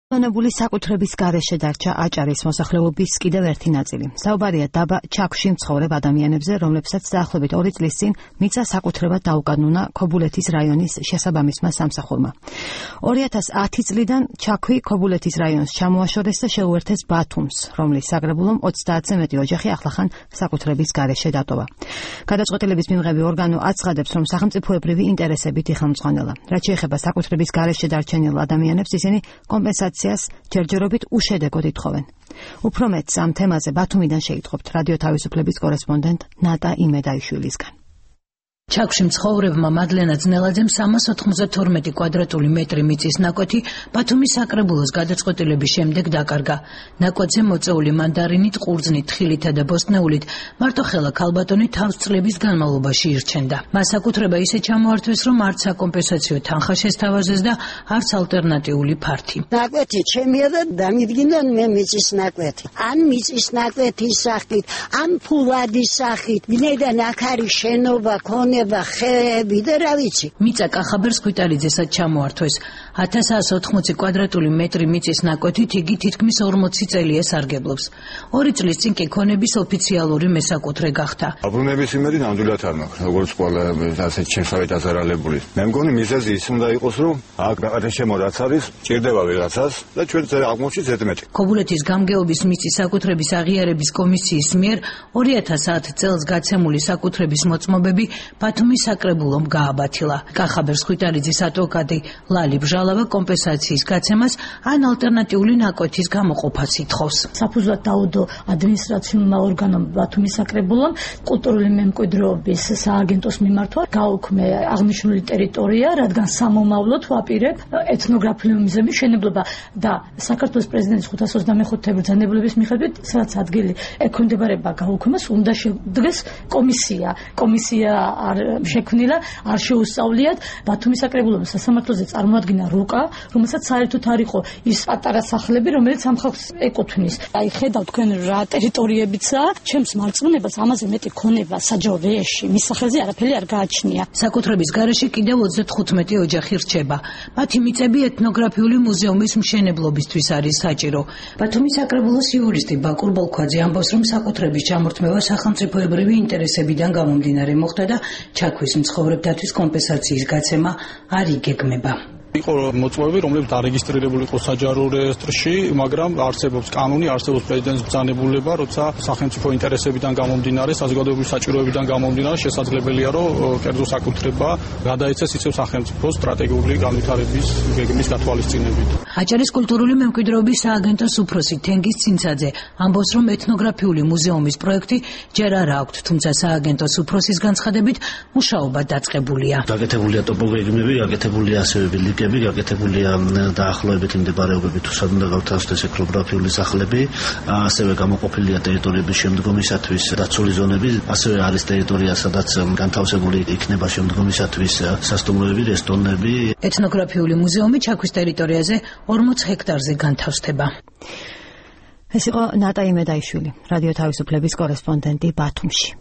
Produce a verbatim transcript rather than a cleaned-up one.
Ონებული საკუთრების გარეშე დარჩა აჭარის მოსახლეობის კიდევ ერთი ნაწილი. საუბარია დაბა ჩაქვში მცხოვრებ ადამიანებზე, რომლებსაც დაახლოებით ორი წლის წინ მიწა საკუთრებად დაუკანონა ქობულეთის რაიონის შესაბამისმა სამსახურმა. ორი ათას ათი წლიდან ჩაქვი ქობულეთის რაიონს ჩამოაშორეს და შეუერთეს ბათუმს, რომლის საგრებულომ ოცდაათზე მეტი ოჯახი ახლახან საკუთრების გარეშე დატოვა. გადაწყვეტილების მიღები ორგანო აცხადებს, რომ სახელმწიფოებრივი ინტერესებით იხელმძღვანელა. რაც შეეხება საკუთრების გარეშე დარჩენილ ადამიანებს, ისინი კომპენსაციას ჯერჯერობით უშედეგოდ ითხოვენ. უფრო მეტს ამ თემაზე ბათუმიდან შეიტყობთ რადიო თავისუფლების კორესპონდენტ ნატა იმედაიშვილისგან. ჩაქვში მცხოვრებმა მადლენა ძნელაძემ სამას ოთხმოცდათორმეტი კვადრატული მეტრი მიწის ნაკვეთი ბათუმის საკრებულოს გადაწყვეტილების შემდეგ დაკარგა. ნაკვეთზე მოწეული მანდარინით, ყურძნით, თხილითა და ბოსტნეულით მარტოხელა ქალბატონი თავს წლების განმავლობაში ირჩენდა. მას საკუთრება ისე ჩამოართვეს, რომ არც საკომპენსაციო თანხა შესთავაზეს და არც ალტერნატიული ფართი. ნაკვეთი ჩემია და დამიდგინდა მე მიწის ნაკვეთი. ან მიწის ნაკვეთის სახით, ან ფულადის სახით, ვინაიდან აქ არის შენობა ქონე ხეები და რა ვიცი. მიწა კახაბერ სქვიტალიძესაც ჩამოართვეს. ათას ათას ოთხმოცი კვადრატული მეტრი მიწის ნაკვეთით იგი თითქმის ორმოცი წელია სარგებლობს. ორი წლის წინ კი ქონების ოფიციალური მესაკუთრე გახდა. აბრუნების იმედი ნამდვილად არ მაქვს, როგორც ყველა ასეთ შემსავით აზარალებული. მე მგონი მიზეზი ის უნდა იყოს, რომ აქ გადაშემო რაც არის, ჭირდება ვიღაცას და ჩვენ აღმოჩნდა ზედმეტი. ქობულეთის გამგეობის მიწის საკუთრების აღიარების კომისიის მიერ ორი ათას ათი წელს გაცემული საკუთრების მოწმობები ბათუმის საკრებულომ გააბათილა. კახაბერ სქვიტალიძის ადვოკატი ლალი ბჟალავა კომპენსაციის გაცემას ან ალტერნატიული ნაკვეთის გამოყოფას ითხოვს. საფუძვლად დაუდო ადმინისტრაციულმა ორგანომ ბათუმის საკრებულომ კულტურული მემკვიდრეობის სააგენტოს მიმართვა გაუქმე აღნიშნული ტერიტორია, რადგან სამომავლოდ ვაპირებ ეთნოგრაფიული მუზეუმის მშენებლობა და საქართველოს პრეზიდენტის ხუთას ოცდამეხუთე ბრძანებულების მიხედვით, სადაც ადგილი ექვემდებარება გაუქმებას, უნდა შედგეს კომისია. კომისია არ შექმნილა, არ შეუსწავლიათ. ბათუმის საკრებულოს სასამართლოზე წარმოადგინა რუკა, რომელსაც საერთოდ არ იყო ის პატარა სახლები, რომელიც ამ ხალხს ეკუთვნის. აი ხედავ თქვენ რა ტერიტორიებიცაა, ჩემს მარწმუნებას ამაზე მეტი ქონება საჯარო რეჟში მის სახელზე არაფერი არ გააჩნია. საკუთრების გარეშე კიდევ ოცდათხუთმეტი ოჯახი რჩება. მათი მიწები ეთნოგრაფიული მუზეუმის მშენებლობისთვის არის საჭირო. ბათუმის საკრებულოს იურისტი ბაკურ ბოლქვაძე ამბობს, რომ საკუთრების ჩამორთმევა სახელმწიფოებრივი ინტერესებიდან გამომდინარე მოხდა და ჩაქვის მცხოვრებთათვის კომპენსაციის გაცემა არ იგეგმება. იყო მოწმობები, რომლებიც დარეგისტრირებული იყო საჯარო რეესტრში, მაგრამ არსებობს კანონი, არსებობს პრეზიდენტის ბრძანებულება, როცა სახელმწიფო ინტერესებიდან გამომდინარე, საზოგადოებრივი საჭიროებიდან გამომდინარე, შესაძლებელია, რომ კერძო საკუთრება გადაეცეს ისევ სახელმწიფოს სტრატეგიული განვითარების გეგმის გათვალისწინებით. აჭარის კულტურული მემკვიდრეობის სააგენტოს უფროსი თენგიზ ცინცაძე ამბობს, რომ ეთნოგრაფიული მუზეუმის პროექტი ჯერ არ აქვს, თუმცა სააგენტოს უფროსის განცხადებით მუშაობა დაწყებულია. გაკეთებულია ტოპოგრაფიები, გაკეთებულია ასევე გაკეთებულია დაახლოებით იმდებარეობებით თუ სად უნდა გავთავსდეს ეთნოგრაფიული სახლები, ასევე გამოყოფილია ტერიტორიების შემდგომისათვის დაცული ზონები, ასევე არის ტერიტორია, სადაც განთავსებული იქნება შემდგომისათვის სასტუმროები, რესტორნები. ეთნოგრაფიული მუზეუმი ჩაქვის ტერიტორიაზე ორმოც ჰექტარზე განთავსდება. ეს იყო ნატა იმედაიშვილი, რადიო თავისუფლების კორესპონდენტი ბათუმში.